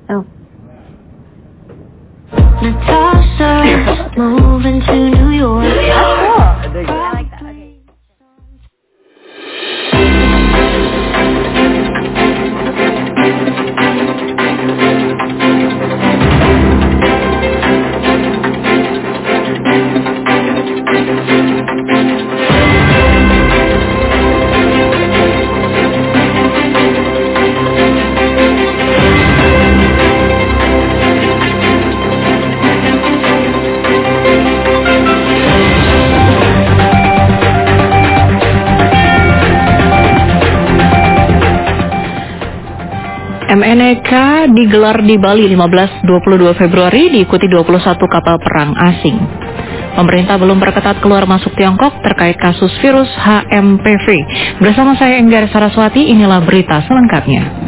Oh. Natasha, moving to New York. I like that. Okay. MNEK digelar di Bali 15-22 Februari diikuti 21 kapal perang asing. Pemerintah belum perketat keluar masuk Tiongkok terkait kasus virus HMPV. Bersama saya Enggar Saraswati, inilah berita selengkapnya.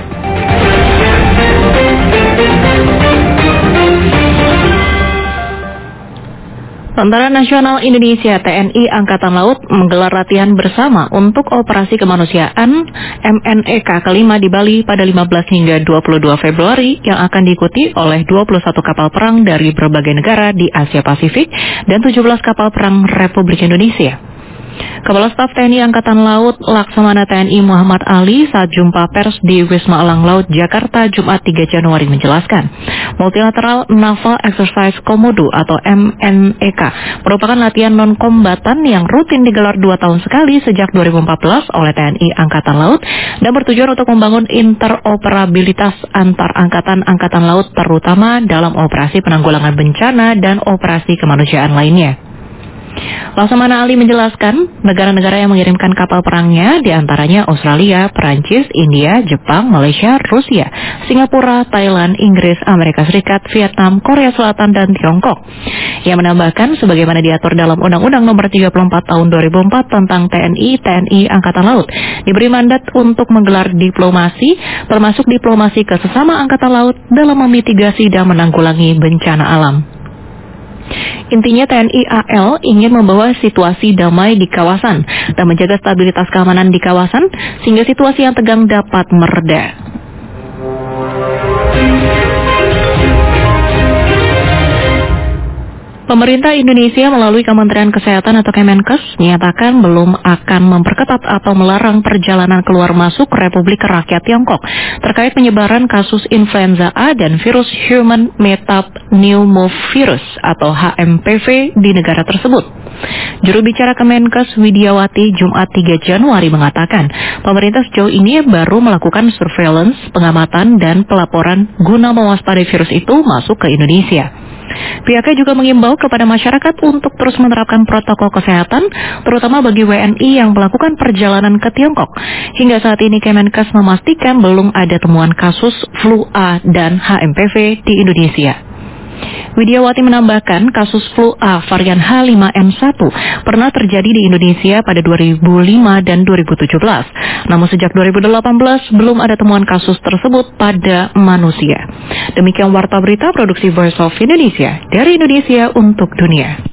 Tentara Nasional Indonesia TNI Angkatan Laut menggelar latihan bersama untuk operasi kemanusiaan MNEK kelima di Bali pada 15 hingga 22 Februari yang akan diikuti oleh 21 kapal perang dari berbagai negara di Asia Pasifik dan 17 kapal perang Republik Indonesia. Kepala Staf TNI Angkatan Laut Laksamana TNI Muhammad Ali saat jumpa pers di Wisma Elang Laut Jakarta Jumat 3 Januari menjelaskan, Multilateral Naval Exercise Komodo atau MNEK merupakan latihan non-kombatan yang rutin digelar 2 tahun sekali sejak 2014 oleh TNI Angkatan Laut dan bertujuan untuk membangun interoperabilitas antar angkatan laut terutama dalam operasi penanggulangan bencana dan operasi kemanusiaan lainnya. Laksamana Ali menjelaskan, negara-negara yang mengirimkan kapal perangnya diantaranya Australia, Perancis, India, Jepang, Malaysia, Rusia, Singapura, Thailand, Inggris, Amerika Serikat, Vietnam, Korea Selatan, dan Tiongkok. Ia menambahkan, sebagaimana diatur dalam Undang-Undang Nomor 34 Tahun 2004 tentang TNI Angkatan Laut, diberi mandat untuk menggelar diplomasi, termasuk diplomasi ke sesama Angkatan Laut dalam memitigasi dan menanggulangi bencana alam. Intinya TNI AL ingin membawa situasi damai di kawasan dan menjaga stabilitas keamanan di kawasan sehingga situasi yang tegang dapat mereda. Pemerintah Indonesia melalui Kementerian Kesehatan atau Kemenkes menyatakan belum akan memperketat atau melarang perjalanan keluar masuk Republik Rakyat Tiongkok terkait penyebaran kasus influenza A dan virus Human Metapneumovirus atau HMPV di negara tersebut. Juru bicara Kemenkes Widiawati Jumat 3 Januari mengatakan, pemerintah sejauh ini baru melakukan surveillance, pengamatan, dan pelaporan guna mewaspadai virus itu masuk ke Indonesia. Pihaknya juga mengimbau kepada masyarakat untuk terus menerapkan protokol kesehatan, terutama bagi WNI yang melakukan perjalanan ke Tiongkok. Hingga saat ini Kemenkes memastikan belum ada temuan kasus flu A dan HMPV di Indonesia. Widiawati menambahkan kasus flu A varian H5N1 pernah terjadi di Indonesia pada 2005 dan 2017. Namun sejak 2018 belum ada temuan kasus tersebut pada manusia. Demikian Warta Berita Produksi Voice of Indonesia dari Indonesia untuk Dunia.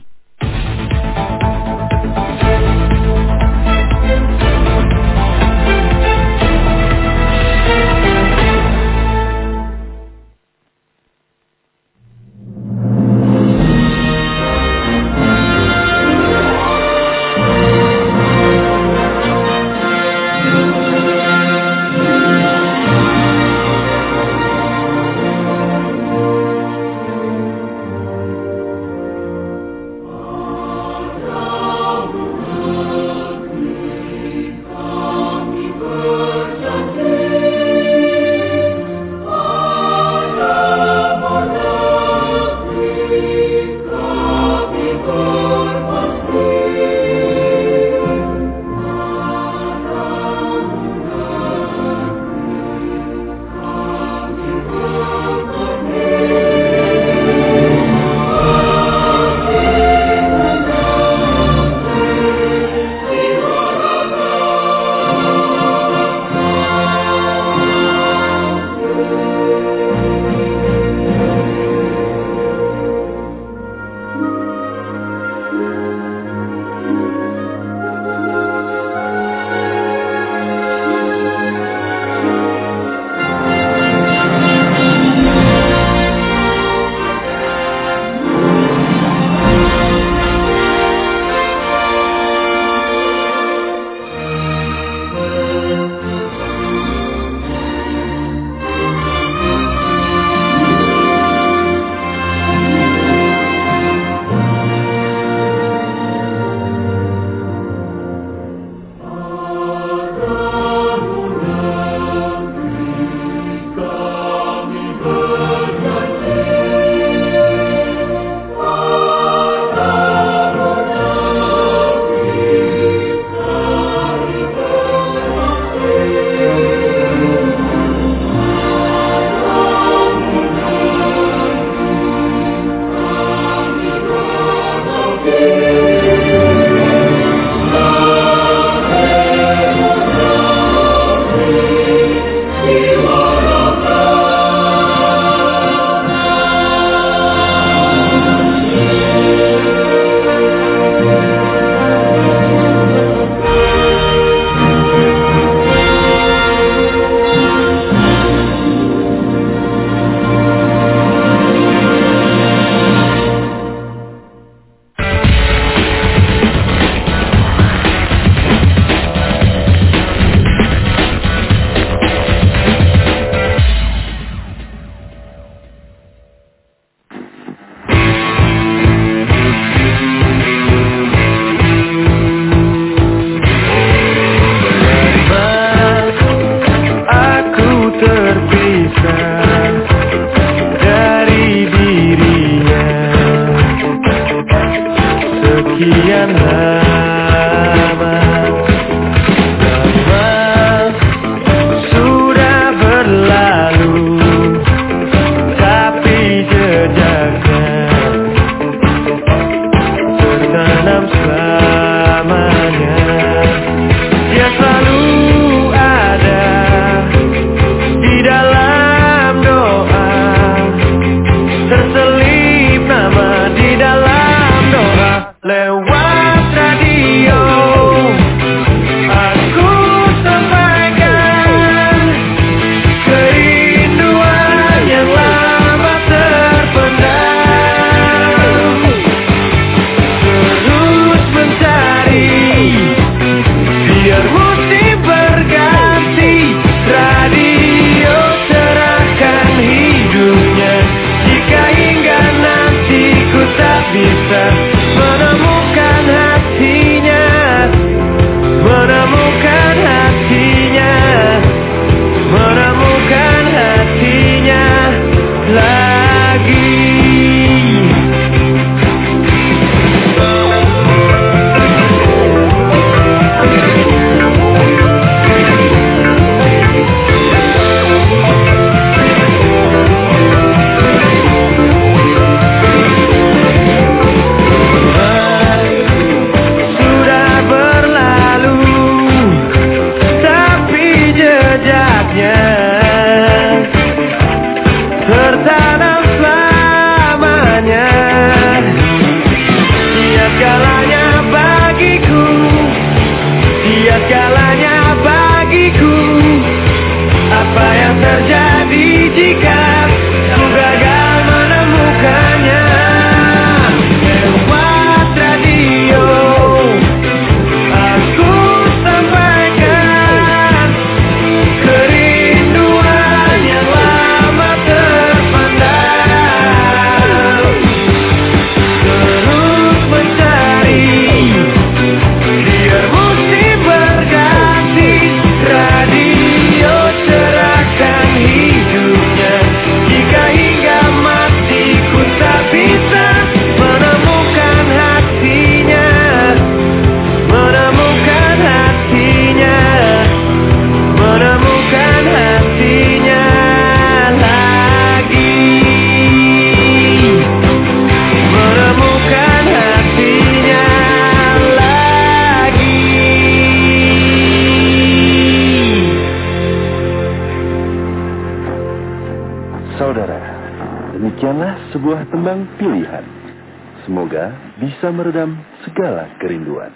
Saudara, demikianlah sebuah tembang pilihan. Semoga bisa meredam segala kerinduan.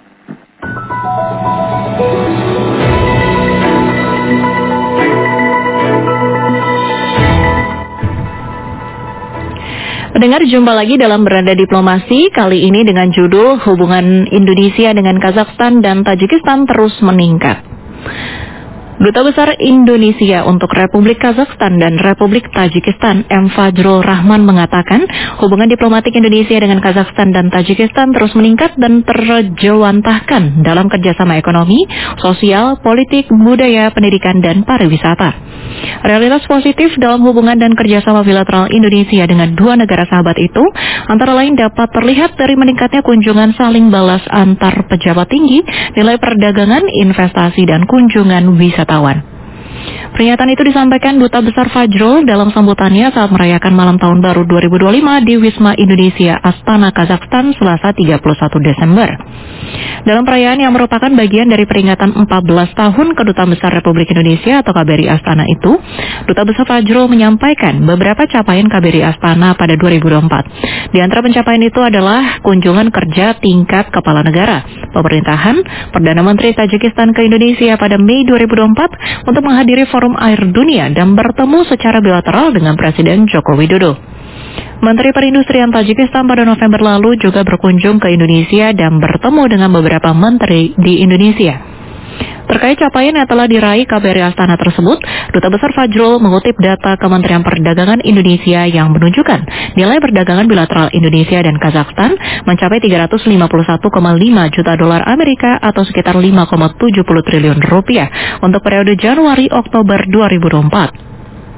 Pendengar, jumpa lagi dalam Beranda Diplomasi, kali ini dengan judul Hubungan Indonesia dengan Kazakhstan dan Tajikistan terus meningkat. Duta Besar Indonesia untuk Republik Kazakhstan dan Republik Tajikistan, M. Fajrul Rahman, mengatakan hubungan diplomatik Indonesia dengan Kazakhstan dan Tajikistan terus meningkat dan terjewantahkan dalam kerjasama ekonomi, sosial, politik, budaya, pendidikan, dan pariwisata. Realitas positif dalam hubungan dan kerjasama bilateral Indonesia dengan dua negara sahabat itu antara lain dapat terlihat dari meningkatnya kunjungan saling balas antar pejabat tinggi, nilai perdagangan, investasi, dan kunjungan wisatawan. Pernyataan itu disampaikan Duta Besar Fajrul dalam sambutannya saat merayakan Malam Tahun Baru 2025 di Wisma Indonesia, Astana, Kazakhstan, Selasa 31 Desember. Dalam perayaan yang merupakan bagian dari peringatan 14 tahun Kedutaan Besar Republik Indonesia atau KBRI Astana itu, Duta Besar Fajrul menyampaikan beberapa capaian KBRI Astana pada 2024. Di antara pencapaian itu adalah kunjungan kerja tingkat kepala negara, pemerintahan, Perdana Menteri Tajikistan ke Indonesia pada Mei 2024 untuk menghadiri Forum Air Dunia dan bertemu secara bilateral dengan Presiden Joko Widodo. Menteri Perindustrian Tajikistan pada November lalu juga berkunjung ke Indonesia dan bertemu dengan beberapa menteri di Indonesia. Terkait capaian yang telah diraih KBRI Astana tersebut, Duta Besar Fajrul mengutip data Kementerian Perdagangan Indonesia yang menunjukkan nilai perdagangan bilateral Indonesia dan Kazakhstan mencapai 351,5 juta dolar Amerika atau sekitar 5,70 triliun rupiah untuk periode Januari-Oktober 2024.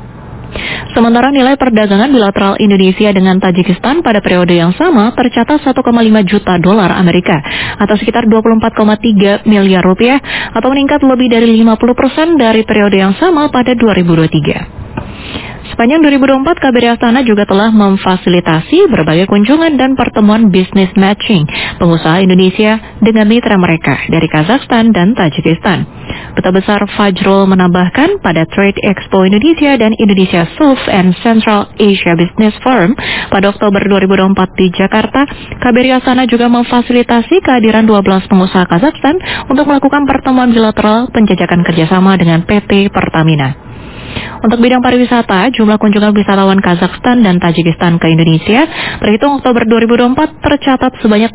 Sementara nilai perdagangan bilateral Indonesia dengan Tajikistan pada periode yang sama tercatat 1,5 juta dolar Amerika atau sekitar 24,3 miliar rupiah atau meningkat lebih dari 50% dari periode yang sama pada 2023. Sepanjang 2024, KBRI Astana juga telah memfasilitasi berbagai kunjungan dan pertemuan business matching pengusaha Indonesia dengan mitra mereka dari Kazakhstan dan Tajikistan. Duta Besar Fajrul menambahkan pada Trade Expo Indonesia dan Indonesia South and Central Asia Business Forum pada Oktober 2024 di Jakarta, KBRI Astana juga memfasilitasi kehadiran 12 pengusaha Kazakhstan untuk melakukan pertemuan bilateral penjajakan kerjasama dengan PT Pertamina. Untuk bidang pariwisata, jumlah kunjungan wisatawan Kazakhstan dan Tajikistan ke Indonesia terhitung Oktober 2024 tercatat sebanyak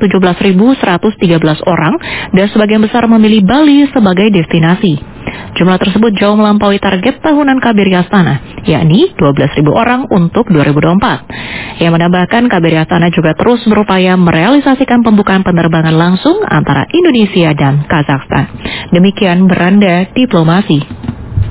17.113 orang dan sebagian besar memilih Bali sebagai destinasi. Jumlah tersebut jauh melampaui target tahunan KBRI Astana, yakni 12.000 orang untuk 2024. Ia menambahkan KBRI Astana juga terus berupaya merealisasikan pembukaan penerbangan langsung antara Indonesia dan Kazakhstan. Demikian Beranda Diplomasi.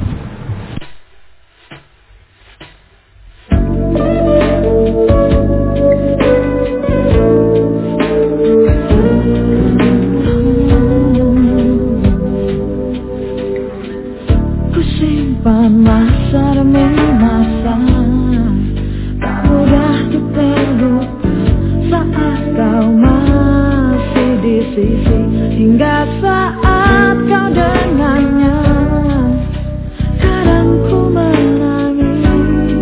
Masa demi masa, tak mudah untuk terlupa saat kau masih di sisi, hingga saat kau dengannya. Kadang ku menangis,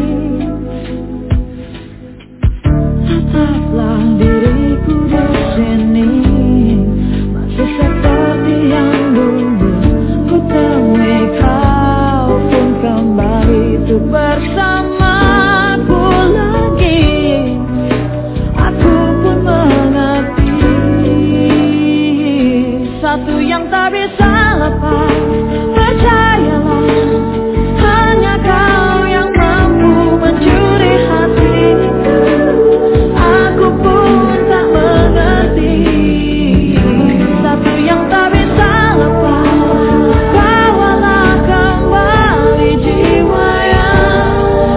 tetaplah diriku di sini, masih seperti yang dulu ku temui kau pun kembali untuk bersamaku lagi. Aku pun mengerti satu yang tak bisa lepas. Percayalah, hanya kau yang mampu mencuri hatiku. Aku pun tak mengerti satu yang tak bisa lepas. Bawalah kembali jiwa yang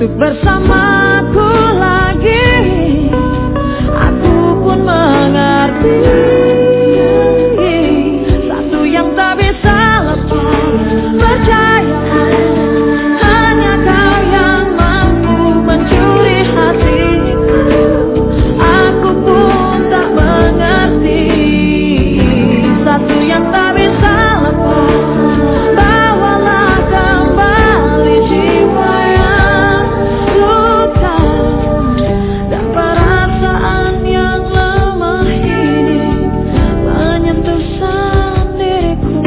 untuk bersamaku lagi. Aku pun mengerti satu yang tak bisa lepas. Percaya hanya kau yang mampu mencuri hatiku. Aku pun tak mengerti satu yang tak bisa lepas. Bawalah kembali jiwa yang luka dan perasaan yang lemah ini menyentuh sendiriku.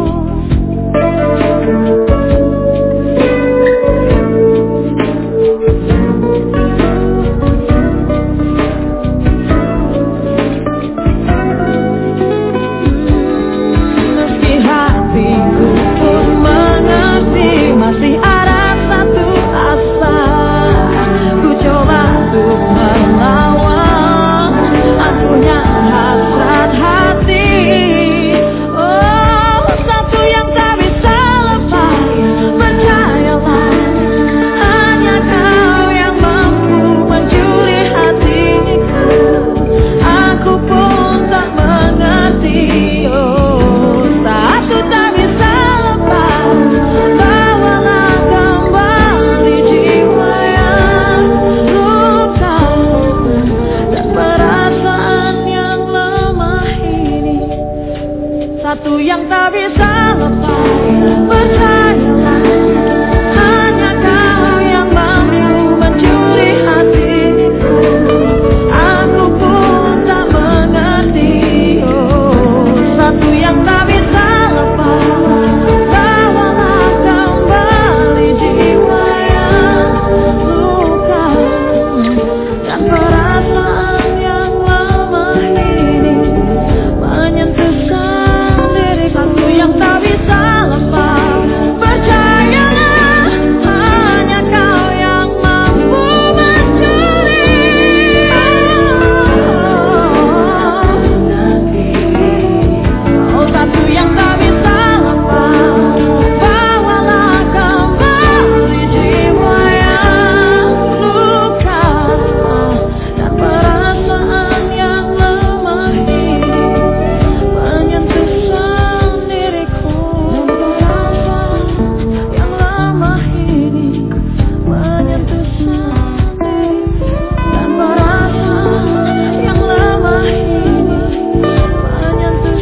Meski hatiku pun mengerti, masih ada satu asa. Ku coba untuk melawan ampuhnya hasrat hati. Oh, satu yang tak bisa lepas. Percayalah, hanya kau yang mampu mencuri hatiku. Aku pun tak mengerti. Oh, satu tak bisa lepas. Bawalah kembali jiwa yang luka dan perasaan yang lemah ini. Satu yang tak bisa lepas. Percayalah, hanya kau yang mampu mencuri hatiku. Aku pun tak mengerti. Oh, satu yang tak bisa lepas. Bawalah kembali jiwa yang luka dan perasaan yang lemah ini menyentuh sendiri. Satu yang tak bisa lepas. Percayalah, hanya kau yang mampu mencuri. Oh, satu yang tak bisa lepas. Bawalah kembali jiwa yang luka dan perasaan yang lemah ini menyentuh sendiriku. Dan perasaan yang lemah ini menyentuh sendiriku. Dan perasaan yang lemah ini menyentuh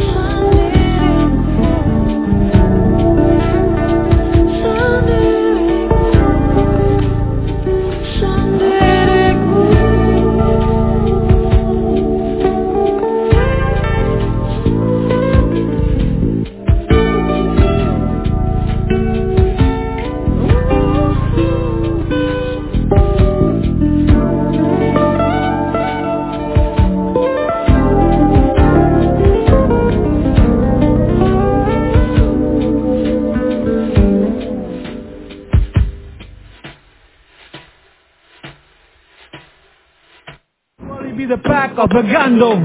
Be the pack of the gandom.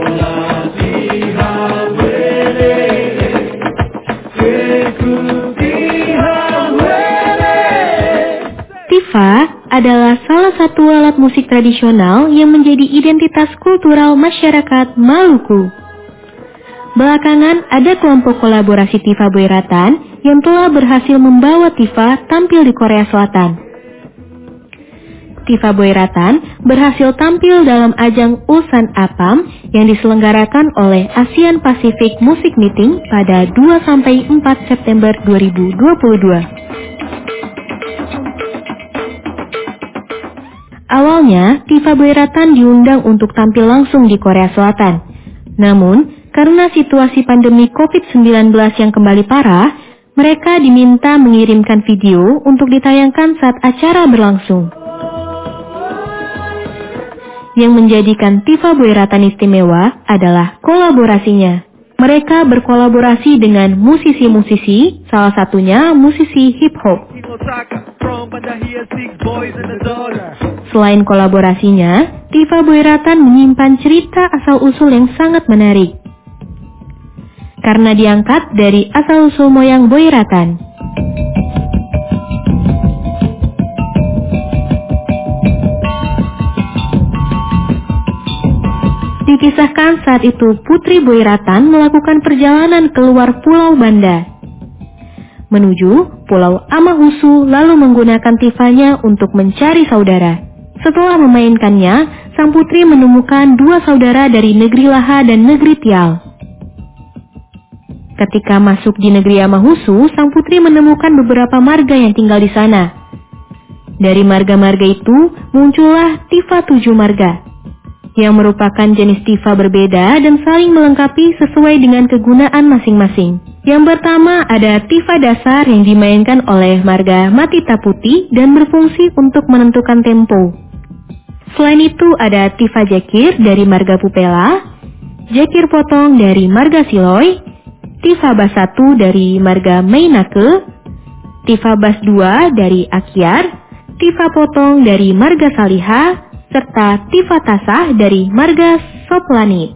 Tifa adalah salah satu alat musik tradisional yang menjadi identitas kultural masyarakat Maluku. Belakangan ada kelompok kolaborasi Tifa Boyratan yang telah berhasil membawa Tifa tampil di Korea Selatan. Tifa Boyratan berhasil tampil dalam ajang Ulsan Apam yang diselenggarakan oleh ASEAN Pacific Music Meeting pada 2-4 September 2022. Awalnya, Tifa Boyratan diundang untuk tampil langsung di Korea Selatan. Namun, karena situasi pandemi COVID-19 yang kembali parah, mereka diminta mengirimkan video untuk ditayangkan saat acara berlangsung. Yang menjadikan Tifa Boyratan istimewa adalah kolaborasinya. Mereka berkolaborasi dengan musisi-musisi, salah satunya musisi hip-hop. Selain kolaborasinya, Tifa Boyratan menyimpan cerita asal-usul yang sangat menarik. Karena diangkat dari asal-usul moyang Boyratan. Dikisahkan saat itu Putri Boyratan melakukan perjalanan keluar Pulau Banda menuju Pulau Amahusu, lalu menggunakan tifanya untuk mencari saudara. Setelah memainkannya, sang putri menemukan dua saudara dari negeri Laha dan negeri Tial. Ketika masuk di negeri Amahusu, sang putri menemukan beberapa marga yang tinggal di sana. Dari marga-marga itu muncullah tifa 7 marga, yang merupakan jenis tifa berbeda dan saling melengkapi sesuai dengan kegunaan masing-masing. Yang pertama ada tifa dasar yang dimainkan oleh marga Matita Putih dan berfungsi untuk menentukan tempo. Selain itu ada tifa jakir dari marga Pupela, jakir potong dari marga Siloy, tifa bas 1 dari marga Mainake, tifa bas 2 dari Akyar, tifa potong dari marga Saliha, serta tifa tasah dari marga Soplanit.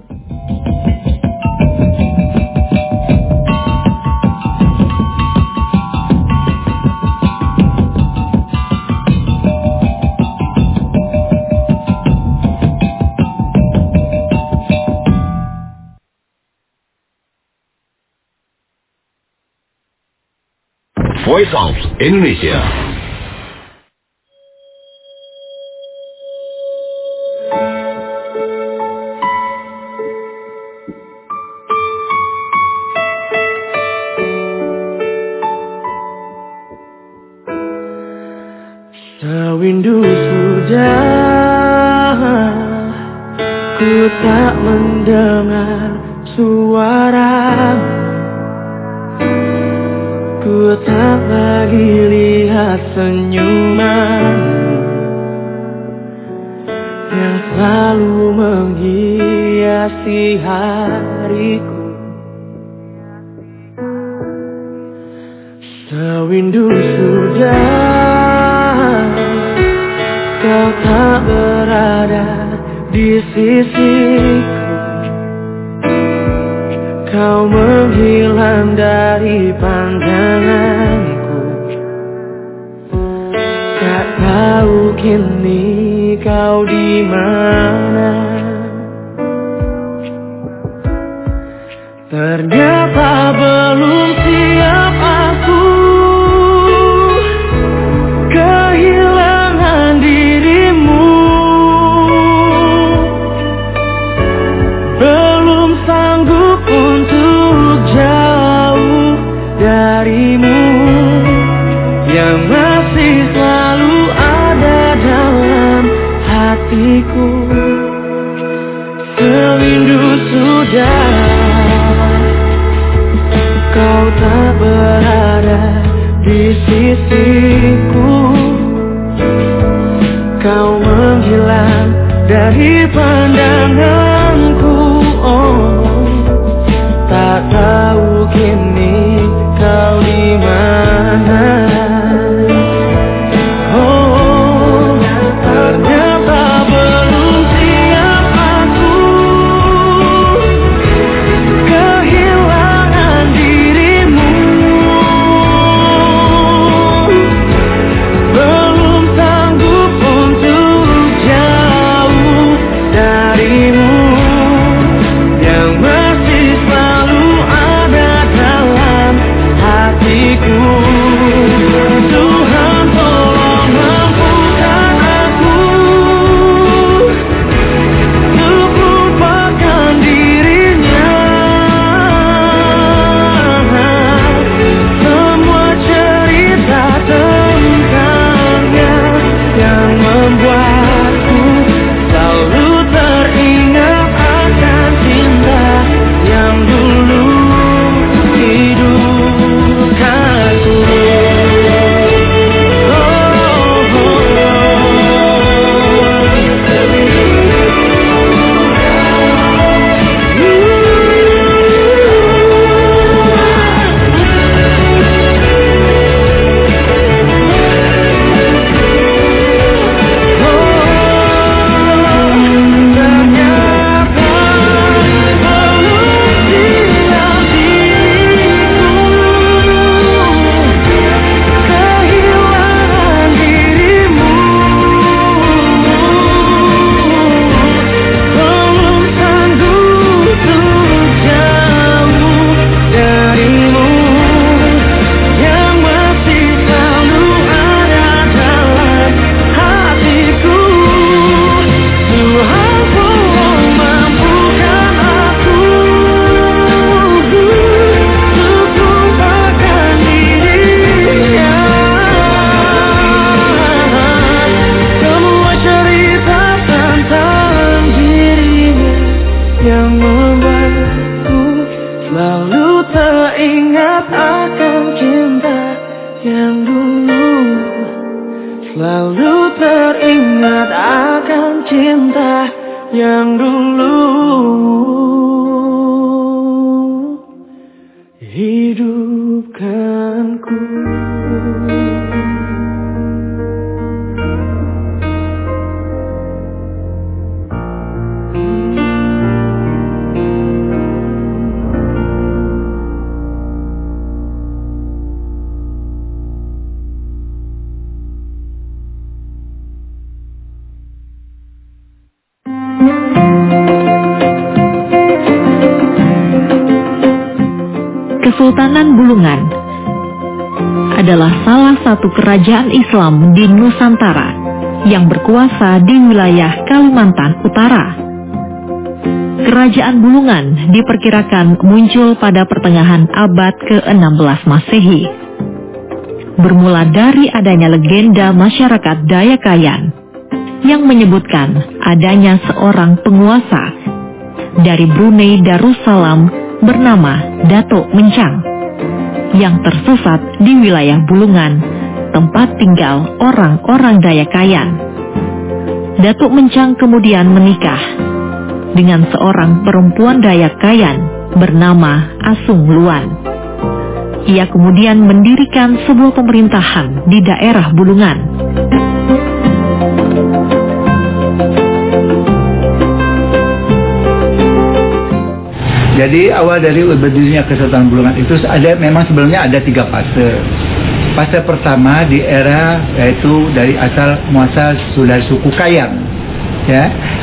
Voice of Indonesia. Sewindu sudah ku tak mendengar suaramu, ku tak lagi lihat senyumanmu yang selalu menghiasi hariku. Sewindu sudah kau tak berada di sisiku, kau menghilang dari pandanganku. Tak tahu kini kau di mana. Ternyata belum siap aku kehilangan dirimu. Belum sanggup untuk jauh darimu, yang masih selalu ada dalam hatiku. Sewindu sudah kau tak berada di sisiku, kau menghilang dari pandanganku. Oh, tak tahu kini kau di mana. Oh, ternyata belum siap aku kehilangan dirimu. Belum sanggup untuk jauh dari yang dulu, selalu teringat akan cinta yang dulu. Hidupkanku. Kesultanan Bulungan adalah salah satu kerajaan Islam di Nusantara yang berkuasa di wilayah Kalimantan Utara. Kerajaan Bulungan diperkirakan muncul pada pertengahan abad ke-16 Masehi. Bermula dari adanya legenda masyarakat Dayak Kayan yang menyebutkan adanya seorang penguasa dari Brunei Darussalam bernama Datuk Mencang yang tersesat di wilayah Bulungan, tempat tinggal orang-orang Dayak Kayan. Datuk Mencang kemudian menikah dengan seorang perempuan Dayak Kayan bernama Asung Luan. Ia kemudian mendirikan sebuah pemerintahan di daerah Bulungan. Jadi awal dari berdirinya Kesultanan Bulungan itu memang sebelumnya ada 3 fase. Fase pertama di era yaitu dari asal muasal dari suku Kayan, ya.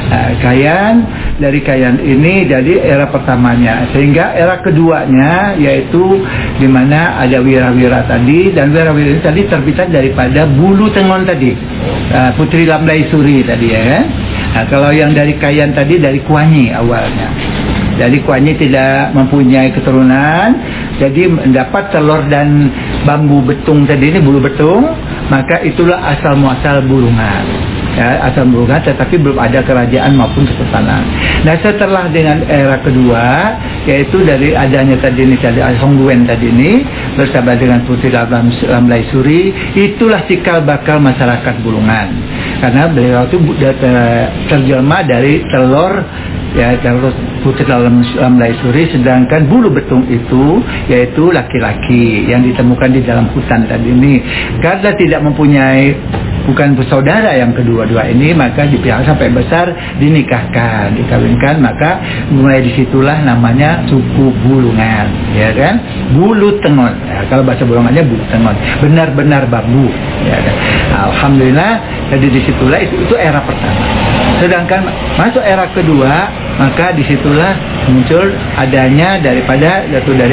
Kayan, dari Kayan ini jadi era pertamanya, sehingga era keduanya yaitu di mana ada wira-wira tadi, dan wira-wira tadi terbitan daripada Bulu Tengon tadi, Putri Lamlaisuri tadi, ya kan. Nah, kalau yang dari Kayan tadi dari Kuanyi awalnya. Jadi Kuanyi tidak mempunyai keturunan, jadi mendapat telur dan bambu betung tadi ini, bulu betung, maka itulah asal muasal Bulungan. Ya, asal Bulungan, tetapi belum ada kerajaan maupun kesultanan. Nah, setelah dengan era kedua, yaitu dari adanya tadi ini, Hong Duen tadi ini bersama dengan Putri Lamlaisuri, itulah cikal bakal masyarakat Bulungan. Karena beliau itu terjelma dari telur, ya, telur Putri Lamlaisuri, sedangkan bulu betung itu yaitu laki-laki yang ditemukan di dalam hutan tadi ini. Karena tidak mempunyai, bukan bersaudara yang kedua-dua ini, maka dipihak sampai besar dinikahkan, dikawinkan, maka mulai disitulah namanya suku Bulungan, ya kan. Bulu Tengon, ya, kalau bahasa Bulungannya Bulu Tengon, benar-benar bambu, ya kan. Alhamdulillah, jadi disitulah itu era pertama. Sedangkan masuk era kedua, maka disitulah muncul adanya daripada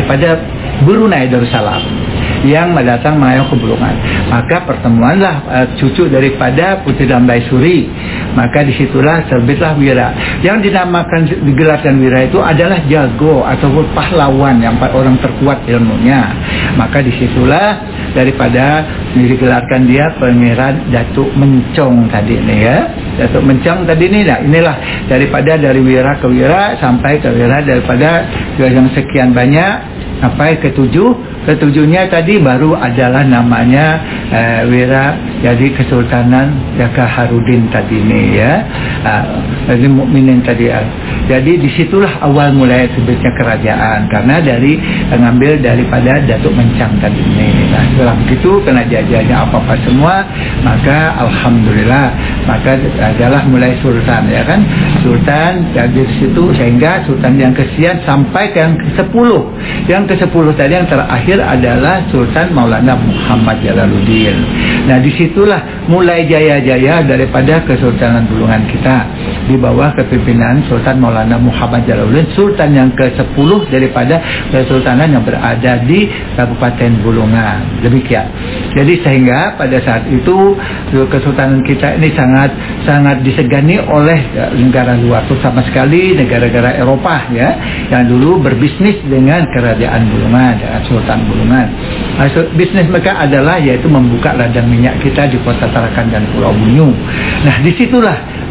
Brunei Darussalam yang mendatang melayang ke Bulungan. Maka pertemuanlah cucu daripada Putri Lamlaisuri. Maka disitulah terbitlah wira. Yang dinamakan, digelarkan wira itu adalah jago ataupun pahlawan yang orang terkuat ilmunya. Maka disitulah daripada digelarkan dia Pangeran Datuk Mencong tadi ini, ya. Datuk Mencong tadi ini, nah inilah daripada dari wira ke wira sampai ke wira, daripada yang sekian banyak sampai ketujuhnya tadi baru adalah namanya wira jadi Kesultanan Jaka Harudin tadi ini, ya. Jadi mukminin tadi, ya. Jadi disitulah awal mulai terbitnya kerajaan, karena dari mengambil daripada Datuk Mencang tadi ini. Nah, setelah begitu kena jajahnya apa-apa semua, maka alhamdulillah, maka adalah mulai sultan, ya kan. Sultan dari situ sehingga sultan yang kesekian sampai ke yang ke-10. Yang ke-10 tadi yang terakhir adalah Sultan Maulana Muhammad Jalaluddin. Nah, disitulah mulai jaya-jaya daripada Kesultanan Bulungan kita di bawah kepimpinan Sultan Maulana Muhammad Jalaluddin, Sultan yang ke-10 daripada Kesultanan yang berada di Kabupaten Bulungan. Demikian. Jadi sehingga pada saat itu Kesultanan kita ini sangat disegani oleh negara luar, terutama sekali negara-negara Eropa, ya, yang dulu berbisnis dengan kerajaan Bulungan, dengan Sultan Bulungan. Bisnis mereka adalah yaitu membuka ladang minyak kita di Kota Tarakan dan Pulau Bunyu. Nah, disitulah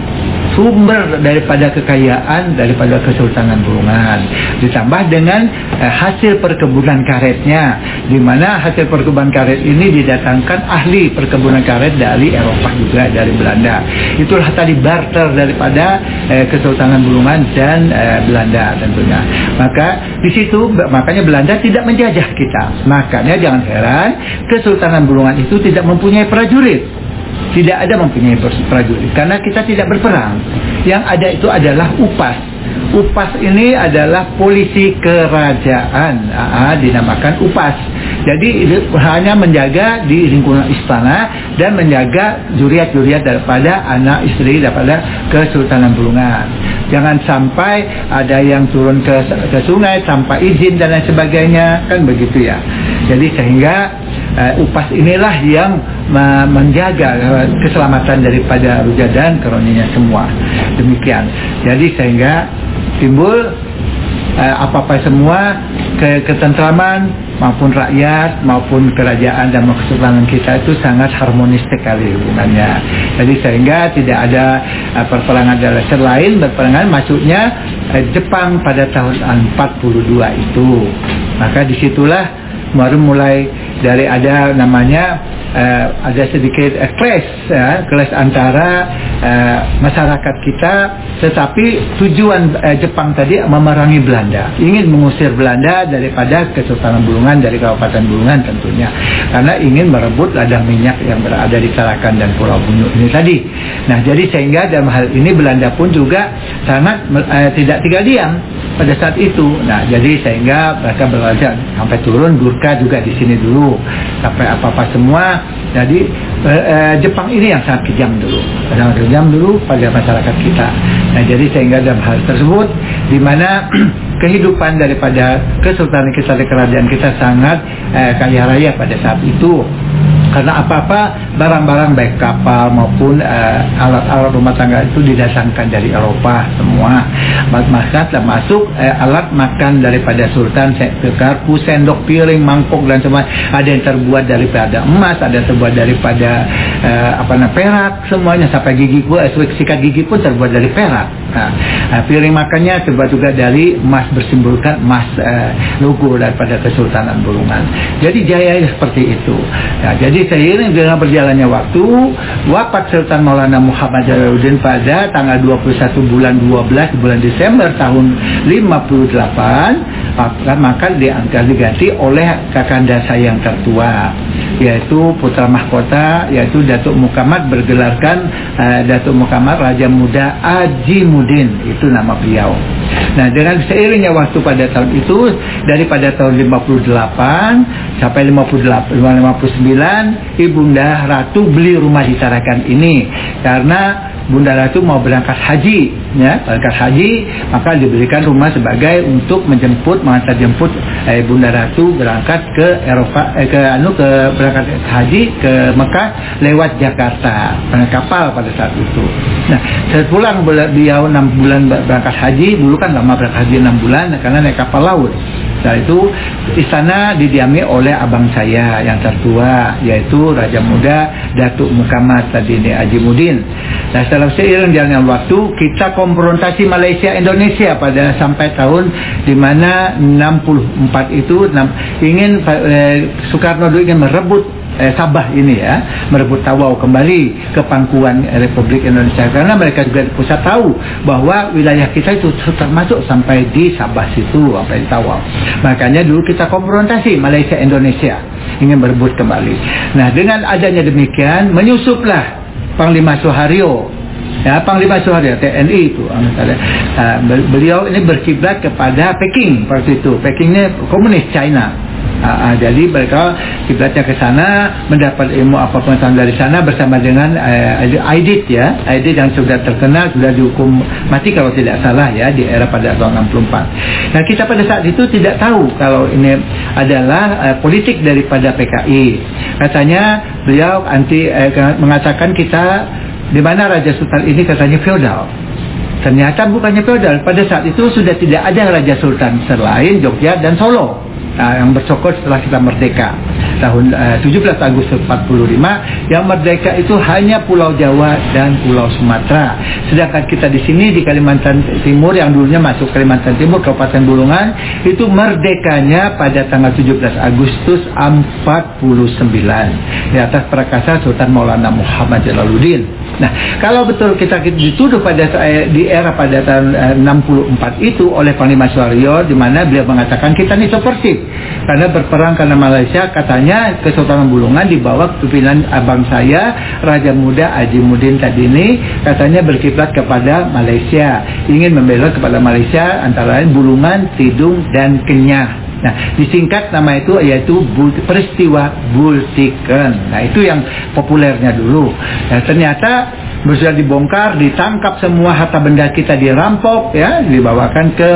sumber daripada kekayaan daripada Kesultanan Bulungan, ditambah dengan hasil perkebunan karetnya, di mana hasil perkebunan karet ini didatangkan ahli perkebunan karet dari Eropa juga, dari Belanda. Itulah tadi barter daripada Kesultanan Bulungan dan Belanda tentunya. Maka di situ makanya Belanda tidak menjajah kita. Makanya jangan heran Kesultanan Bulungan itu tidak mempunyai prajurit. Tidak ada mempunyai prajurit karena kita tidak berperang. Yang ada itu adalah upas. Upas ini adalah polisi kerajaan, dinamakan upas. Jadi hanya menjaga di lingkungan istana dan menjaga juriat-juriat daripada anak istri daripada Kesultanan Bulungan. Jangan sampai ada yang turun ke sungai tanpa izin dan lain sebagainya, kan begitu ya. Jadi sehingga upas inilah yang menjaga keselamatan daripada Ruja dan kroninya semua. Demikian. Jadi sehingga timbul apa-apa semua ketentraman maupun rakyat maupun kerajaan dan kesultanan kita itu sangat harmonis sekali hubungannya. Jadi sehingga tidak ada perperangan dalam selain berperangan maksudnya Jepang pada tahun 42 itu. Maka disitulah baru mulai dari ada namanya ada sedikit clash antara masyarakat kita, tetapi tujuan Jepang tadi memerangi Belanda, ingin mengusir Belanda daripada Kesultanan Bulungan, dari Kabupaten Bulungan tentunya, karena ingin merebut ladang minyak yang berada di Tarakan dan Pulau Bunyu ini tadi. Nah, jadi sehingga dalam hal ini Belanda pun juga sangat tidak tinggal diam pada saat itu. Nah, jadi sehingga mereka belajar sampai turun Gurkha juga di sini dulu, sampai apa-apa semua. Jadi Jepang ini yang sangat kejam dulu pada masyarakat kita. Nah, jadi sehingga dalam hal tersebut di mana kehidupan daripada kesultanan kita, kerajaan kita sangat kaya raya pada saat itu. Karena apa-apa barang-barang baik kapal maupun alat-alat rumah tangga itu didatangkan dari Eropa semua. Maka termasuk alat makan daripada sultan, garpu, sendok, piring, mangkok dan semua. Ada yang terbuat daripada emas, ada yang terbuat daripada perak, semuanya sampai gigi pun, sikat gigi pun terbuat dari perak. Piring makannya terbuat juga dari emas, bersimbolkan emas, logo daripada Kesultanan Bulungan. Jadi jaya seperti itu. Ya, jadi seiring dengan berjalannya waktu, wafat Sultan Maulana Muhammad Jalaluddin pada tanggal 21 bulan 12 bulan Desember tahun 58, maka diganti oleh kakanda saya yang tertua, yaitu putra mahkota, yaitu Datuk Mukammad, bergelarkan Datuk Mukammad Raja Muda Haji Mudin, itu nama beliau. Nah, dengan seiringnya waktu pada tahun itu, daripada tahun 58 sampai 59, Ibunda Ratu beli rumah di Tarakan ini karena Bunda Ratu mau berangkat haji, ya, berangkat haji, maka diberikan rumah sebagai untuk mengantar jemput Bunda Ratu berangkat ke Eropa, berangkat haji ke Mekah lewat Jakarta dengan kapal pada saat itu. Nah, sepulang beliau 6 bulan berangkat haji, dulu kan lama berangkat haji 6 bulan karena naik kapal laut. Setelah itu istana didiami oleh abang saya yang tertua, yaitu Raja Muda Datuk Mukammad tadi ini Haji Mudin. Nah, setelah seiring jalannya waktu, kita konfrontasi Malaysia Indonesia pada sampai tahun di mana 64 itu ingin Soekarno dulu ingin merebut Sabah ini, ya, merebut Tawau kembali ke pangkuan Republik Indonesia, karena mereka juga di pusat tahu bahwa wilayah kita itu termasuk sampai di Sabah situ, sampai di Tawau. Makanya dulu kita konfrontasi Malaysia Indonesia ingin merebut kembali. Nah, dengan adanya demikian menyusuplah Panglima Soeharyo, ya, Panglima Soeharyo TNI itu, beliau ini berkiblat kepada Peking waktu itu. Pekingnya komunis China. Jadi mereka kiblatnya ke sana, mendapat ilmu apa pengetahuan dari sana bersama dengan Aidit, ya, Aidit yang sudah terkenal, sudah dihukum mati kalau tidak salah, ya, di era pada tahun 64. Nah, kita pada saat itu tidak tahu kalau ini adalah politik daripada PKI. Katanya beliau mengatakan kita di mana Raja Sultan ini katanya feodal. Ternyata bukannya feodal. Pada saat itu sudah tidak ada Raja Sultan selain Jogja dan Solo yang bercokol setelah kita merdeka. tahun 17 Agustus 45, yang merdeka itu hanya Pulau Jawa dan Pulau Sumatera. Sedangkan kita di sini di Kalimantan Timur, yang dulunya masuk Kalimantan Timur, Kabupaten Bulungan, itu merdekanya pada tanggal 17 Agustus 49 di atas prakasa Sultan Maulana Muhammad Jalaluddin. Nah, kalau betul kita dituduh pada di era pada tahun 64 itu oleh Panglima Suharyo, di mana beliau mengatakan kita ini subversif karena berperang karena Malaysia. Katanya Kesultanan Bulungan di bawah pimpinan abang saya Raja Muda Ajimuddin tadi ini katanya berkiblat kepada Malaysia, ingin membela kepada Malaysia antara lain Bulungan, Tidung dan Kenyah. Nah, disingkat nama itu yaitu peristiwa Bultiken. Nah, itu yang populernya dulu. Nah, ternyata sudah dibongkar, ditangkap semua harta benda kita, dirampok, ya, dibawakan ke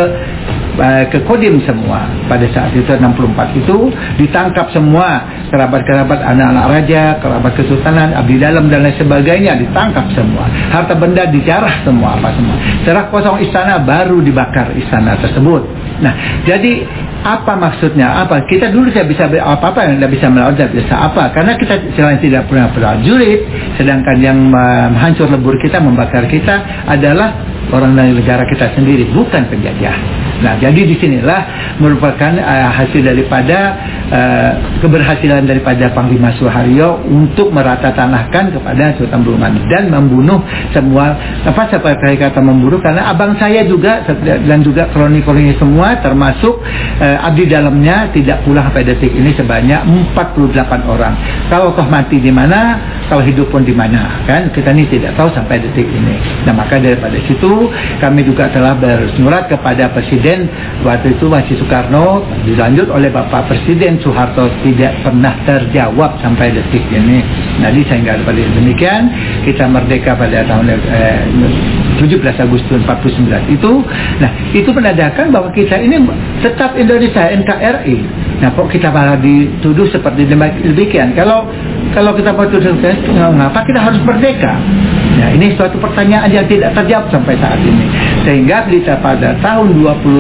Kodim semua. Pada saat itu 64 itu ditangkap semua kerabat-kerabat anak-anak raja, kerabat kesultanan, abdi dalam dan lain sebagainya, ditangkap semua. Harta benda dijarah semua, apa semua. Serah kosong istana, baru dibakar istana tersebut. Nah, jadi apa maksudnya? Apa? Kita dulu tidak bisa apa-apa yang tidak bisa melawan, tidak bisa apa? Karena kita selain tidak pernah prajurit, sedangkan yang menghancur lebur kita, membakar kita adalah orang dari negara kita sendiri, bukan penjajah. Nah, jadi disinilah merupakan hasil daripada keberhasilan daripada Panglima Suharyo untuk meratatanahkan kepada Sultan Bulungan dan membunuh semua, apa seperti kata membunuh, karena abang saya juga dan juga kroni-kroni semua termasuk abdi dalamnya tidak pulang sampai detik ini sebanyak 48 orang. Kalau toh mati di mana, kalau hidup pun di mana, kan kita ini tidak tahu sampai detik ini. Nah, maka daripada situ kami juga telah bersurat kepada Presiden waktu itu masih Soekarno, dilanjut oleh Bapak Presiden Soeharto, tidak pernah terjawab sampai detik ini. Jadi sehingga pada demikian kita merdeka pada tahun 17 Agustus 49 itu. Nah, itu menandakan bahwa kita ini tetap Indonesia, NKRI. Nah, kok kita malah dituduh seperti demikian? Kalau kita mau tuduh, mengapa kita harus merdeka? Nah, ini suatu pertanyaan yang tidak terjawab sampai saat ini. Sehingga kita pada tahun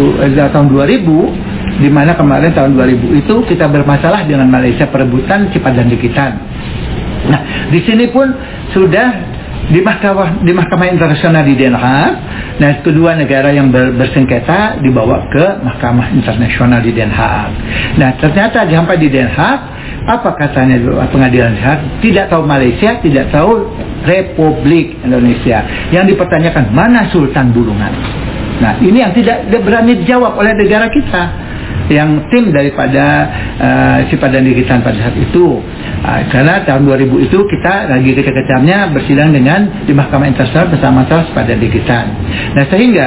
2000, di mana kemarin tahun 2000 itu kita bermasalah dengan Malaysia, perebutan Cipadan Dikitan. Nah, di sini pun sudah di Mahkamah Internasional di Den Haag. Nah, kedua negara yang bersengketa dibawa ke Mahkamah Internasional di Den Haag. Nah, ternyata sampai di Den Haag, apa katanya pengadilan Den Haag? Tidak tahu Malaysia, tidak tahu Republik Indonesia. Yang dipertanyakan mana Sultan Bulungan. Nah, ini yang tidak berani dijawab oleh negara kita. Yang tim daripada Cipadan Dikitan pada saat itu, karena tahun 2000 itu kita lagi kecil-kecilnya bersidang di Mahkamah Internasional bersama Cipadan Dikitan. Nah, sehingga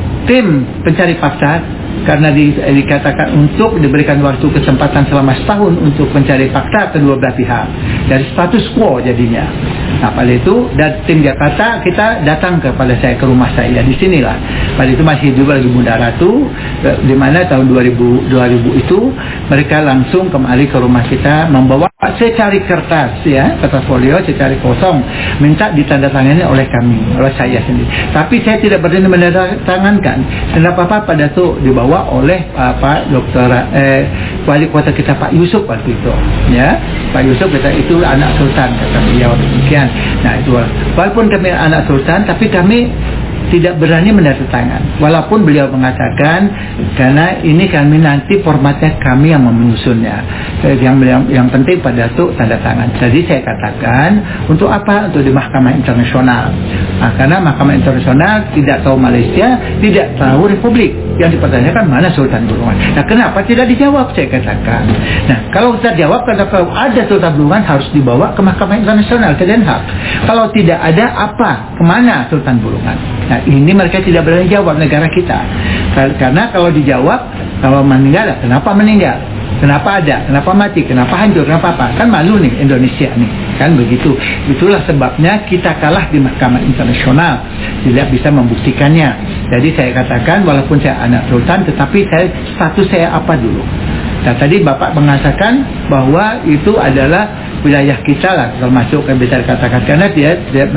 tim pencari fakta, karena dikatakan untuk diberikan waktu kesempatan selama setahun untuk mencari fakta kedua belah pihak, dari status quo jadinya. Nah, pada itu dan tim Jakarta kita datang kepada saya ke rumah saya di sinilah. Pada itu masih juga lagi Bunda Ratu, di mana tahun 2000 itu mereka langsung kembali ke rumah kita membawa secari kertas, ya, kertas folio secari kosong, minta ditandatangani oleh kami, oleh saya sendiri. Tapi saya tidak berani menandatangankan. Kenapa pada itu dibawa oleh Pak Dokter wali kota kita Pak Yusuf waktu itu, ya. Pak Yusuf kata itu anak sultan, kata beliau demikian. Nah, itu walaupun kami anak sultan, tapi kami tidak berani menandatangan. Walaupun beliau mengatakan karena ini kami nanti formatnya kami yang menyusunnya. Yang penting pada itu tanda tangan. Jadi saya katakan untuk apa? Untuk di Mahkamah Internasional. Nah, karena Mahkamah Internasional tidak tahu Malaysia, tidak tahu Republik. Yang dipertanyakan mana Sultan Bulungan. Nah, kenapa tidak dijawab? Saya katakan. Nah, kalau kita jawab, kalau ada Sultan Bulungan harus dibawa ke Mahkamah Internasional ke Den Haag. Kalau tidak ada, apa? Kemana Sultan Bulungan? Nah, ini mereka tidak berani jawab, negara kita. Karena kalau dijawab, kalau meninggal, kenapa meninggal? Kenapa ada? Kenapa mati? Kenapa hancur? Kenapa apa? Kan malu nih Indonesia nih. Kan begitu. Itulah sebabnya kita kalah di Mahkamah Internasional. Tidak bisa membuktikannya. Jadi saya katakan walaupun saya anak sultan, tetapi status saya apa dulu? Nah, tadi Bapak mengatakan bahwa itu adalah wilayah kita lah, termasuk yang bisa dikatakan. Karena dia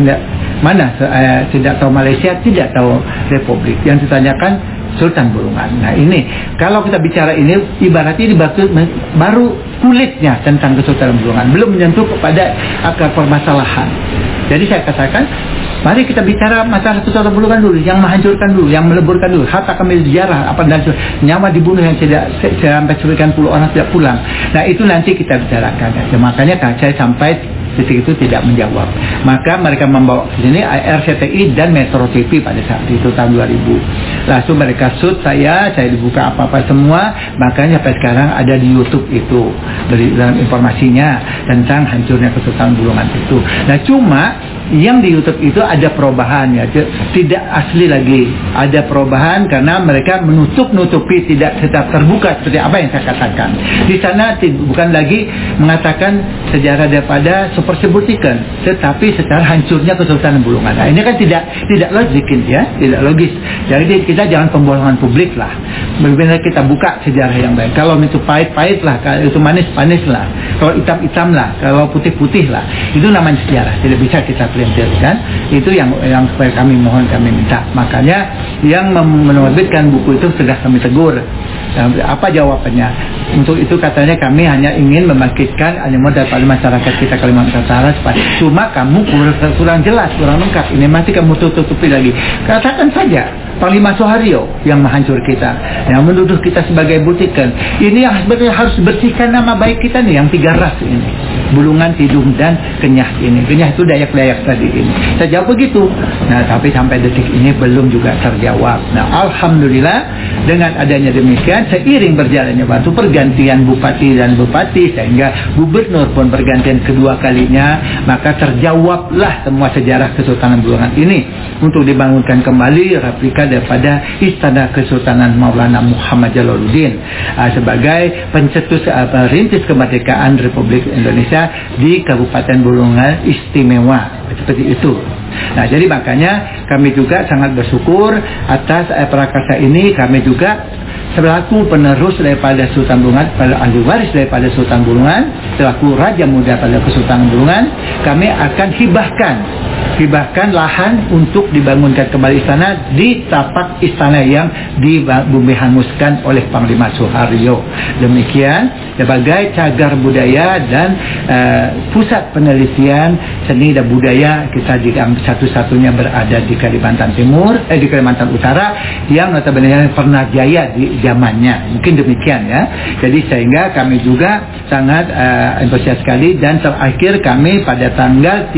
mana tidak tahu Malaysia, tidak tahu Republik. Yang ditanyakan Sultan Bulungan. Nah, ini kalau kita bicara ini ibaratnya baru kulitnya tentang kesultanan Bulungan, belum menyentuh kepada akar permasalahan. Jadi saya katakan, mari kita bicara masalah Kesultanan Bulungan dulu, yang menghancurkan dulu, yang meleburkan dulu, harta kami sejarah, apa dan nyawa dibunuh yang tidak sampai sekian puluh orang tidak pulang. Nah itu nanti kita bicarakan. Makanya saya sampai titik itu tidak menjawab. Maka mereka membawa ke sini RCTI dan Metro TV pada saat itu tahun 2000. Langsung mereka shoot saya dibuka apa-apa semua. Makanya sampai sekarang ada di YouTube itu dalam informasinya tentang hancurnya Kesultanan Bulungan itu. Nah cuma yang di YouTube itu ada perubahan ya, tidak asli lagi. Ada perubahan karena mereka menutup-nutupi, tidak tetap terbuka seperti apa yang saya katakan. Di sana bukan lagi mengatakan sejarah daripada persebutikan, tetapi secara hancurnya Kesultanan Bulungan. Nah, ini kan tidak logis ya, tidak logis. Jadi kita jangan pembohongan publik lah. Benar-benar kita buka sejarah yang baik. Kalau itu pahit-pahit lah, kalau itu manis-manis lah, kalau hitam-hitam lah, kalau putih-putih lah, itu namanya sejarah. Tidak bisa kita pelintirkan. Itu yang supaya kami mohon, kami minta. Makanya yang menerbitkan buku itu sudah kami tegur. Apa jawabannya? Untuk itu katanya kami hanya ingin membangkitkan animo daripada masyarakat kita Kalimantan Utara. Cuma kamu kurang jelas, kurang lengkap. Ini masih kamu tutupi lagi. Katakan saja Panglima Soeharto yang menghancur kita, yang menuduh kita sebagai butikan. Ini yang harus bersihkan nama baik kita nih, yang 3 ras ini, Bulungan, Tidung dan Kenyah ini. Kenyah itu Dayak-Dayak tadi ini. Saya jawab begitu. Nah, tapi sampai detik ini belum juga terjawab. Nah, alhamdulillah dengan adanya demikian, seiring berjalannya waktu, pergantian bupati dan bupati, sehingga gubernur pun pergantian kedua kalinya, maka terjawablah semua sejarah Kesultanan Bulungan ini untuk dibangunkan kembali replika daripada Istana Kesultanan Maulana Muhammad Jalaluddin sebagai pencetus perintis kemerdekaan Republik Indonesia di Kabupaten Bulungan Istimewa, seperti itu. Nah, jadi makanya kami juga sangat bersyukur atas prakarsa ini. Kami juga selaku penerus daripada Sultan Bulungan, pada ahli waris daripada Sultan Bulungan, selaku Raja Muda pada Kesultanan Bulungan, kami akan hibahkan lahan untuk dibangunkan kembali istana di tapak istana yang dibumi hanguskan oleh Panglima Soeharto. Demikian sebagai cagar budaya dan pusat penelitian seni dan budaya kita yang satu-satunya berada di Kalimantan Timur, di Kalimantan Utara, yang notabene pernah jaya di zamannya. Mungkin demikian ya. Jadi sehingga kami juga sangat antusias sekali, dan terakhir kami pada tanggal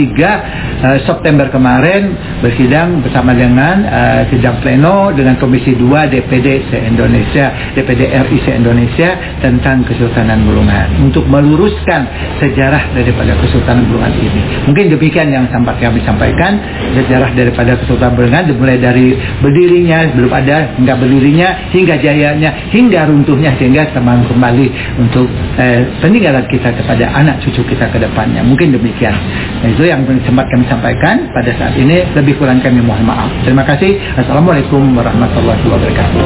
3 September kemarin bersidang bersama dengan sidang pleno dengan Komisi 2 DPD se-Indonesia, DPD RI se-Indonesia tentang Kesultanan Bulungan untuk meluruskan sejarah daripada Kesultanan Bulungan ini. Mungkin demikian yang sempat kami sampaikan, sejarah daripada Kesultanan Bulungan dimulai dari berdirinya, belum ada, hingga berdirinya, hingga jayanya, hingga runtuhnya, sehingga kembali untuk peninggalan kita kepada anak cucu kita ke depannya. Mungkin demikian. Nah, itu yang sempat kami sampaikan pada saat ini. Lebih kurang kami mohon maaf. Terima kasih. Assalamualaikum warahmatullahi wabarakatuh.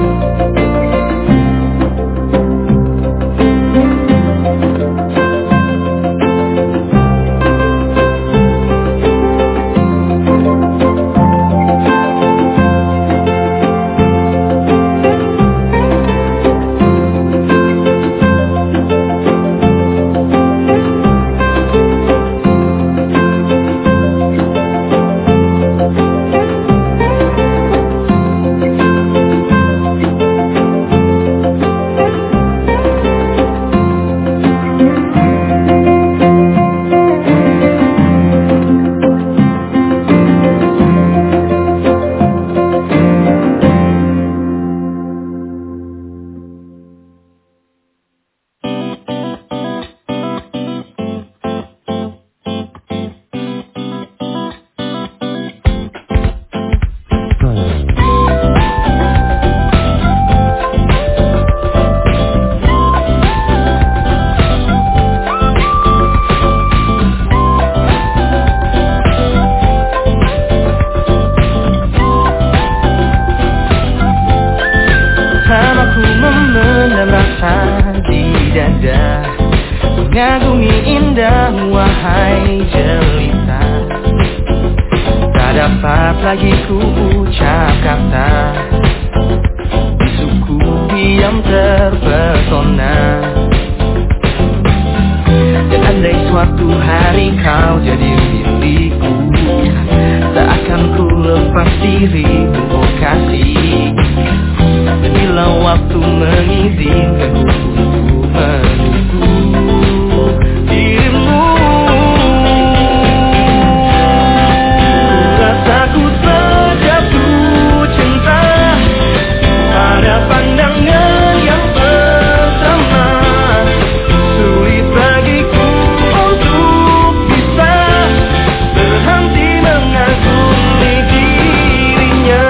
Mengagumi indah wahai jelita, tak dapat lagi ku ucap kata, bisuku diam terpesona. suatu hari kau jadi milikku, tak akan ku lepas dirimu, oh kasih. Dan bila waktu mengizinkan ku menunggu dirimu, rasaku terjatuh cinta pada pandangan yang pertama. Sulit bagiku untuk bisa berhenti mengagumi dirinya.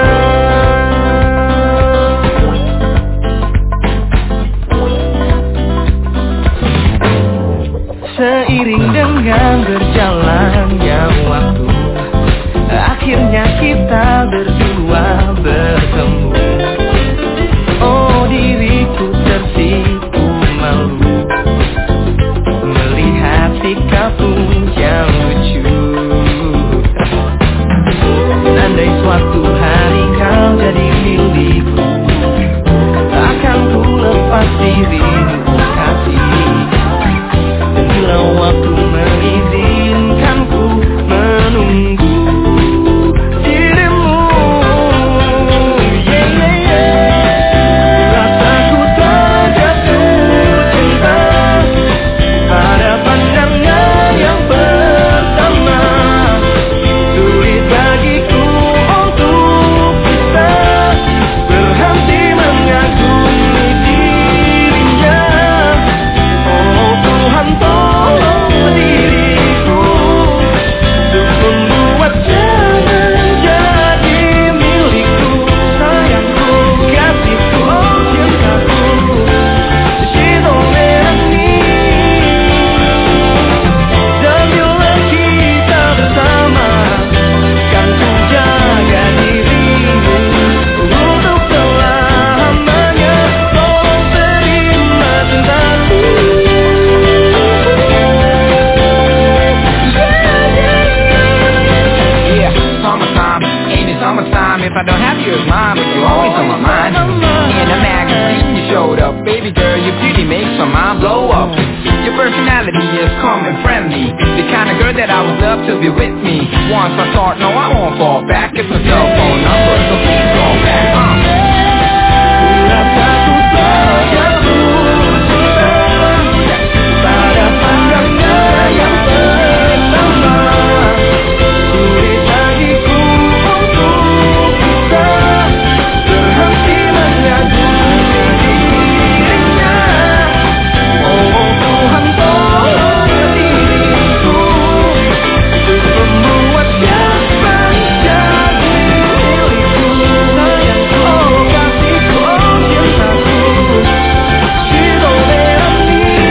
Seiring dengan berjalannya waktu, akhirnya kita berdua bertemu. Oh diriku tersipu malu melihat sikapmu yang lucu. Andai suatu hari kau jadi milikku, akan ku lepas dirimu kasih. Dan bila waktu mengizinkan ku menunggu dirimu, yeah, yeah, yeah. Rasaku terjatuh cinta pada pandangan yang pertama. Sulit bagiku untuk bisa berhenti mengagumi dirinya. Oh Tuhan tolong diriku untuk membuatnya menjadi milikku. Sayangku, kasihku, cintaku, she's all that I need. Dan bila kita bersama, kan ku jaga dirimu untuk selamanya. Tolong terima cintaku. Yeah, summertime, ain't it summertime? If I don't have you as mine, but you're always on my mind. In a magazine you showed up, baby girl, your beauty makes my mind blow up. Your personality is calm and friendly, the kind of girl that I would love to be with me. Once I thought, no, I won't fall back. It's my cell phone number, so please call back. Rasaku terjatuh cinta pada pandangan yang pertama. Sulit bagiku untuk bisa berhenti mengagumi dirinya. Oh Tuhan tolong diriku untuk membuatnya menjadi milikku. Sayangku, kasihku, cintaku, she's all that I need.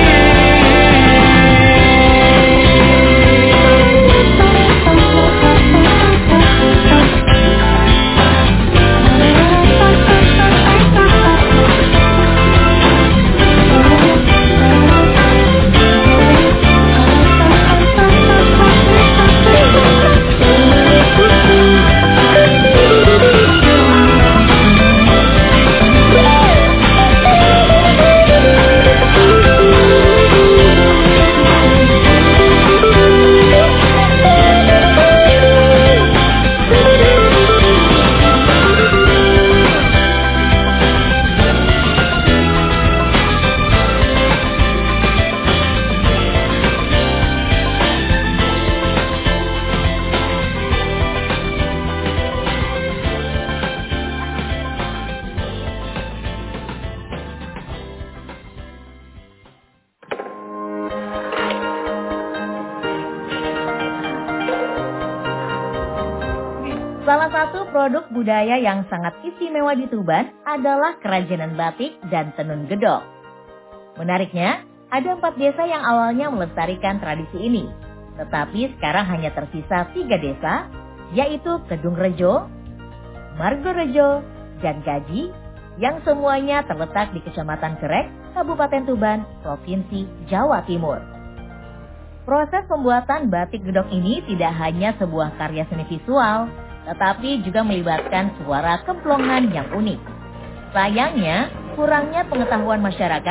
Salah satu produk budaya yang sangat istimewa di Tuban adalah kerajinan batik dan tenun gedok. Menariknya, ada 4 desa yang awalnya melestarikan tradisi ini, tetapi sekarang hanya tersisa 3 desa, yaitu Kedungrejo, Margorejo, dan Gaji, yang semuanya terletak di Kecamatan Kerek, Kabupaten Tuban, Provinsi Jawa Timur. Proses pembuatan batik gedok ini tidak hanya sebuah karya seni visual, tetapi juga melibatkan suara kemplongan yang unik. Sayangnya, kurangnya pengetahuan masyarakat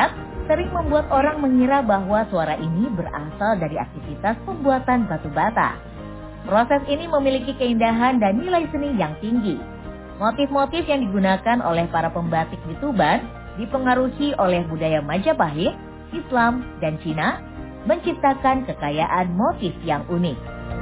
sering membuat orang mengira bahwa suara ini berasal dari aktivitas pembuatan batu bata. Proses ini memiliki keindahan dan nilai seni yang tinggi. Motif-motif yang digunakan oleh para pembatik di Tuban dipengaruhi oleh budaya Majapahit, Islam, dan Cina, menciptakan kekayaan motif yang unik.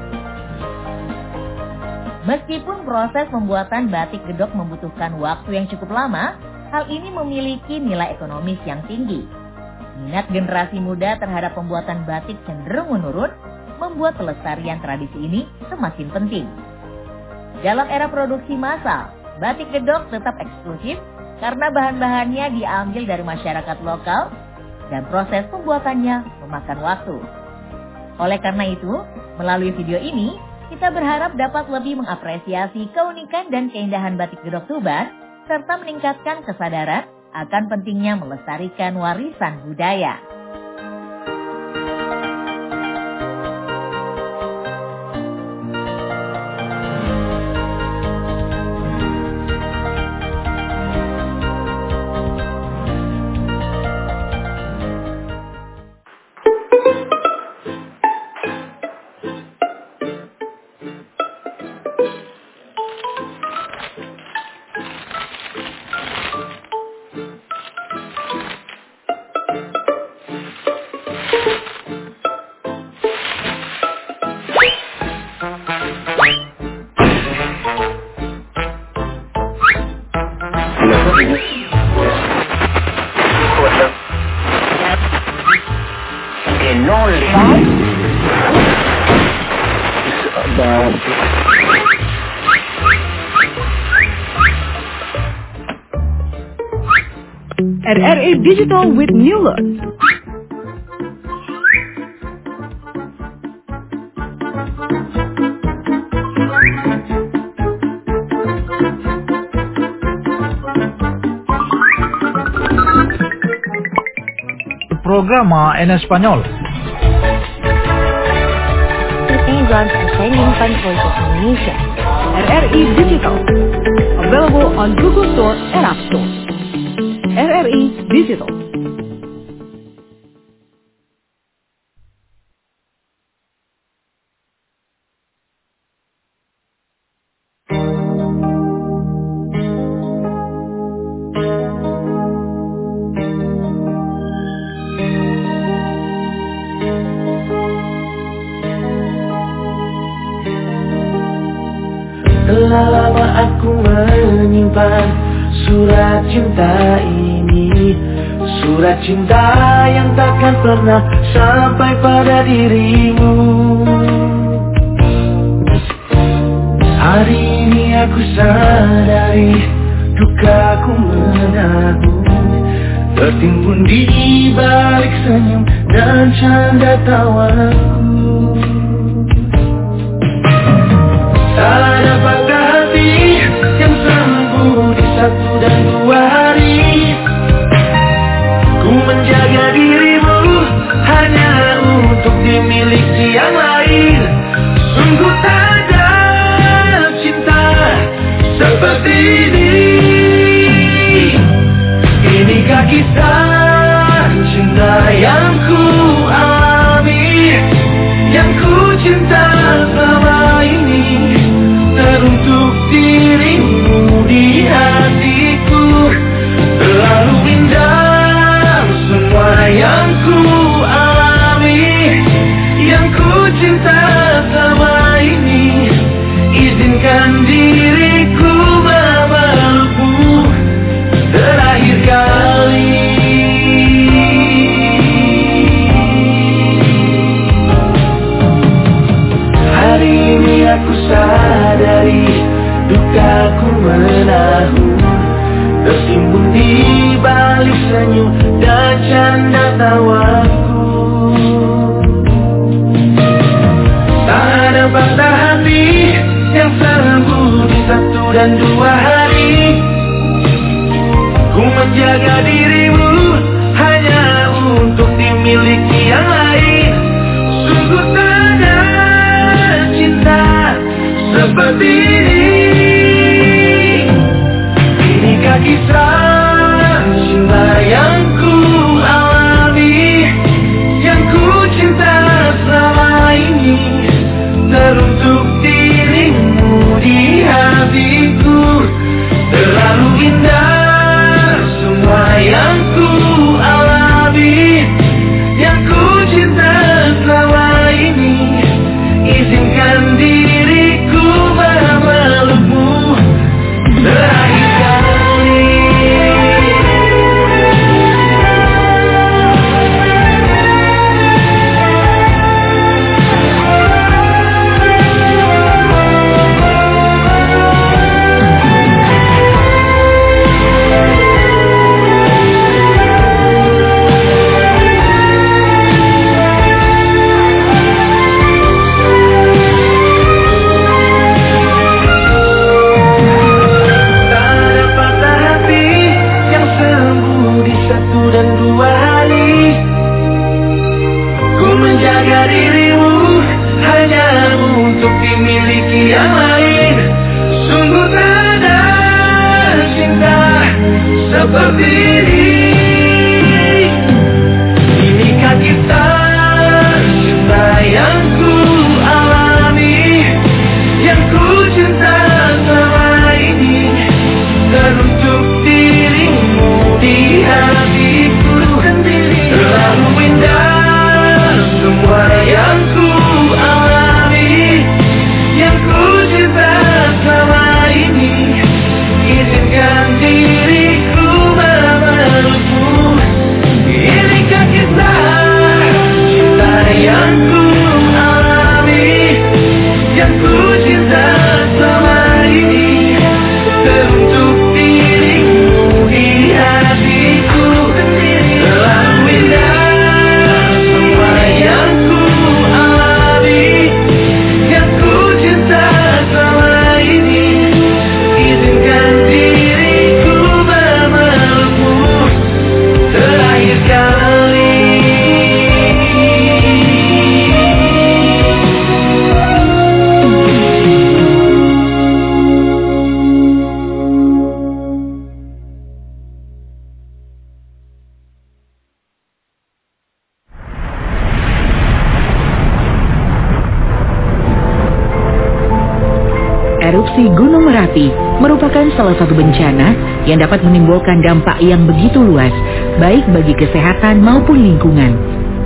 Meskipun proses pembuatan batik gedok membutuhkan waktu yang cukup lama, hal ini memiliki nilai ekonomis yang tinggi. Minat generasi muda terhadap pembuatan batik cenderung menurun, membuat pelestarian tradisi ini semakin penting. Dalam era produksi massal, batik gedok tetap eksklusif karena bahan-bahannya diambil dari masyarakat lokal dan proses pembuatannya memakan waktu. Oleh karena itu, melalui video ini, kita berharap dapat lebih mengapresiasi keunikan dan keindahan batik gedok Tuban, serta meningkatkan kesadaran akan pentingnya melestarikan warisan budaya. RRI Digital with New Look. Programa en español. Guns and Shining Fun Voices Indonesia. RRI Digital. Available on Google Store and App Store. RRI Digital. Telah lama aku menyimpan surat cinta ini, surat cinta yang takkan pernah sampai pada dirimu. Hari ini aku sadari dukaku menanggung, tertimbun di balik senyum dan canda tawaku. Tak ada patah hati yang sembuh di 1 dan 2 hari. Ku menjaga dirimu hanya untuk dimiliki yang lain. Sungguh tak ada cinta seperti ini. Inikah kisah cinta yang ku alami, yang ku cinta selama ini. Teruntuk dirimu di hatiku, terlalu indah semua yang ku alami, yang ku cinta selama ini. Izinkan diriku memelukmu terakhir kali. Hari ini aku sadari dukaku menahun, tertimbun di balik senyum dan canda tawaku. Tak ada patah hati yang sembuh di 1 dan 2 hari. Ku menjaga dirimu hanya untuk dimiliki yang lain. Sungguh tak ada cinta seperti ini. Inikah kisah cinta yang ku alami, teruntuk dirimu di hatiku. Terlalu indah semua yang ku alami, yang ku cinta selama ini. Izinkan diriku memelukmu terakhir kali. Erupsi Gunung Merapi merupakan salah satu bencana yang dapat menimbulkan dampak yang begitu luas, baik bagi kesehatan maupun lingkungan.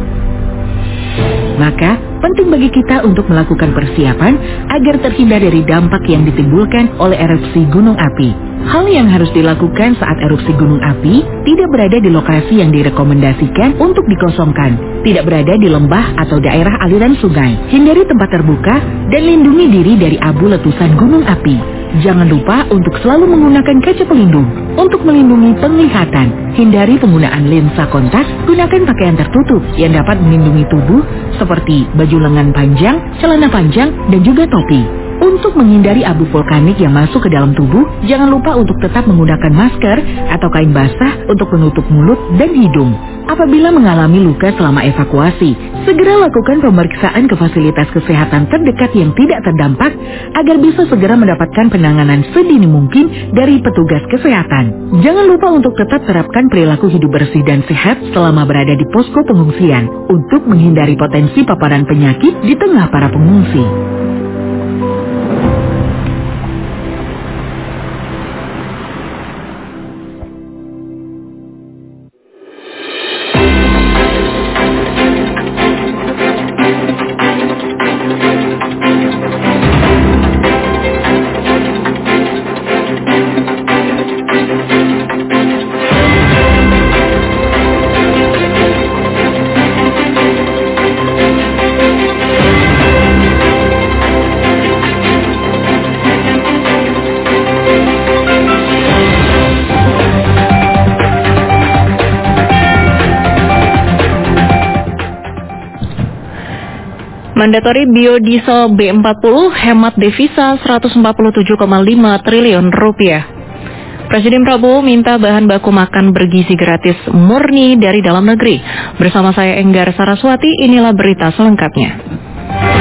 Maka, penting bagi kita untuk melakukan persiapan agar terhindar dari dampak yang ditimbulkan oleh erupsi gunung api. Hal yang harus dilakukan saat erupsi gunung api, tidak berada di lokasi yang direkomendasikan untuk dikosongkan, tidak berada di lembah atau daerah aliran sungai, hindari tempat terbuka, dan lindungi diri dari abu letusan gunung api. Jangan lupa untuk selalu menggunakan kaca pelindung untuk melindungi penglihatan. Hindari penggunaan lensa kontak, gunakan pakaian tertutup yang dapat melindungi tubuh seperti baju lengan panjang, celana panjang, dan juga topi. Untuk menghindari abu vulkanik yang masuk ke dalam tubuh, jangan lupa untuk tetap menggunakan masker atau kain basah untuk menutup mulut dan hidung. Apabila mengalami luka selama evakuasi, segera lakukan pemeriksaan ke fasilitas kesehatan terdekat yang tidak terdampak agar bisa segera mendapatkan penanganan sedini mungkin dari petugas kesehatan. Jangan lupa untuk tetap terapkan perilaku hidup bersih dan sehat selama berada di posko pengungsian untuk menghindari potensi paparan penyakit di tengah para pengungsi. Mandatory biodiesel B40 hemat devisa 147,5 triliun rupiah. Presiden Prabowo minta bahan baku makan bergizi gratis murni dari dalam negeri. Bersama saya Enggar Saraswati, inilah berita selengkapnya.